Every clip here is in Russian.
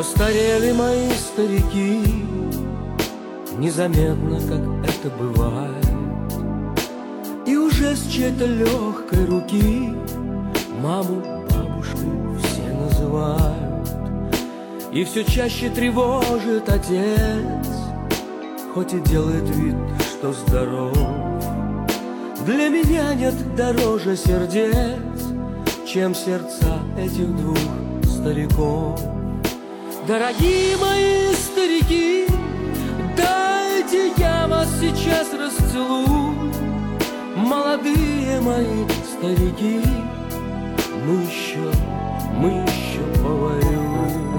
Постарели мои старики, незаметно, как это бывает, и уже с чьей-то легкой руки маму бабушкой все называют. И все чаще тревожит отец, хоть и делает вид, что здоров. Для меня нет дороже сердец, чем сердца этих двух стариков. Дорогие мои старики, дайте я вас сейчас расцелую. Молодые мои старики, мы еще повоюем.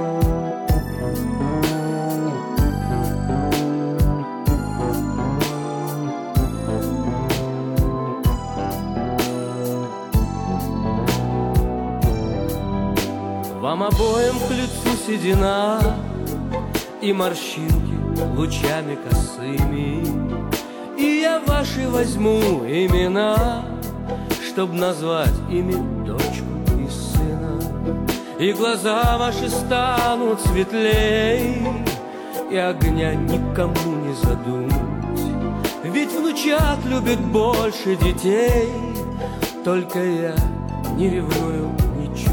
Вам обоим к лицу седина и морщинки лучами косыми, и я ваши возьму имена, чтоб назвать ими дочку и сына. И глаза ваши станут светлей, и огня никому не задуть. Ведь внучат любит больше детей, только я не ревную ничуть.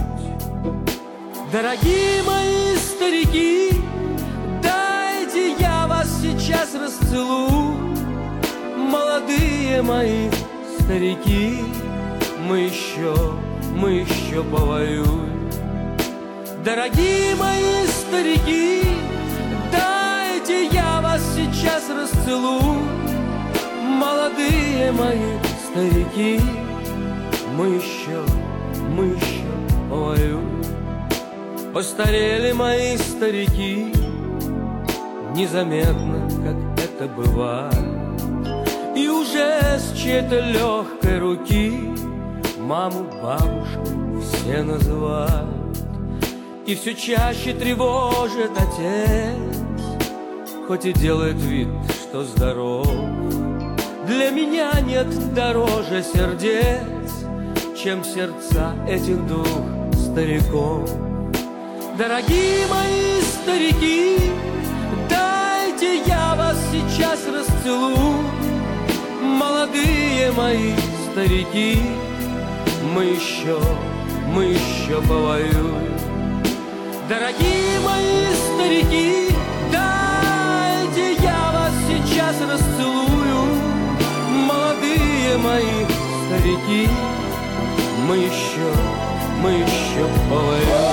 Дорогие мои старики, дайте я вас сейчас расцелую. Молодые мои старики, мы еще повоюем. Дорогие мои старики, дайте я вас сейчас расцелую. Молодые мои старики, мы еще повоюем. Постарели мои старики, незаметно, как это бывает, и уже с чьей-то легкой руки маму бабушкой все называют. И все чаще тревожит отец, хоть и делает вид, что здоров. Для меня нет дороже сердец, чем сердца этих двух стариков. Дорогие мои старики, дайте я вас сейчас расцелую. Молодые мои старики, мы еще повоюем. Дорогие мои старики, дайте я вас сейчас расцелую. Молодые мои старики, мы еще повоюем.